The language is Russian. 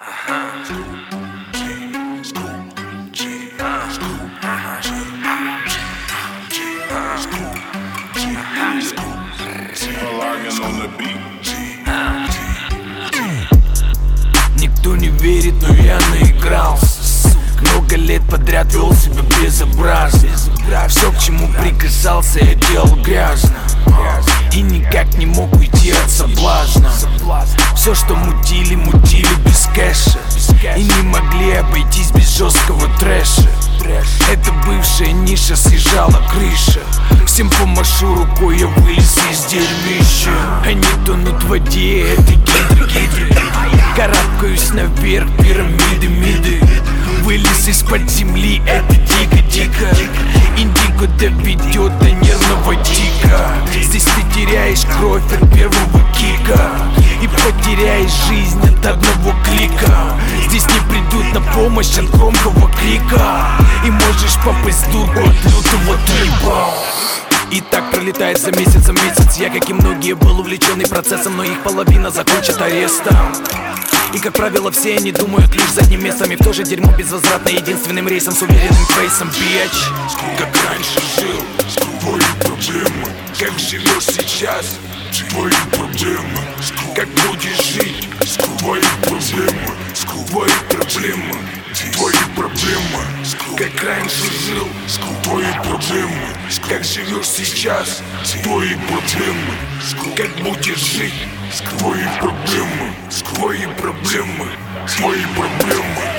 Никто не верит, но я наигрался. Много лет подряд вел себя безобразно. Все, к чему прикасался, я делал грязно. И никак не мог уйти от соблазна. Все, что мутили, мутили без кэша. И не могли обойтись без жесткого трэша. Это бывшая ниша, съезжала крыша. Всем помашу рукой, я вылез из дерьмища. Они тонут в воде, это гидры. Карабкаюсь наверх, пирамиды, миды. Вылез из-под земли, это дико. Индиго доведет до нервного тика. Здесь ты теряешь кровь от первого кика и потеряешь жизнь от одного клика. Здесь не придут на помощь от громкого крика. И можешь попасть в дурку от лютого трипа. И так пролетает за месяц. Я, как и многие, был увлеченный процессом, но их половина закончит арестом. И, как правило, все они думают лишь задним местом. И в то же дерьмо безвозвратно единственным рейсом с уверенным фейсом, бич. Как раньше жил, твои проблемы. Как живешь сейчас, твои проблемы. Как будешь жить, твои проблемы. Твои проблемы, твои проблемы. Как раньше жил, твои проблемы. Как живешь сейчас, твои проблемы. Как будешь жить, твои проблемы. Твои проблемы, твои проблемы.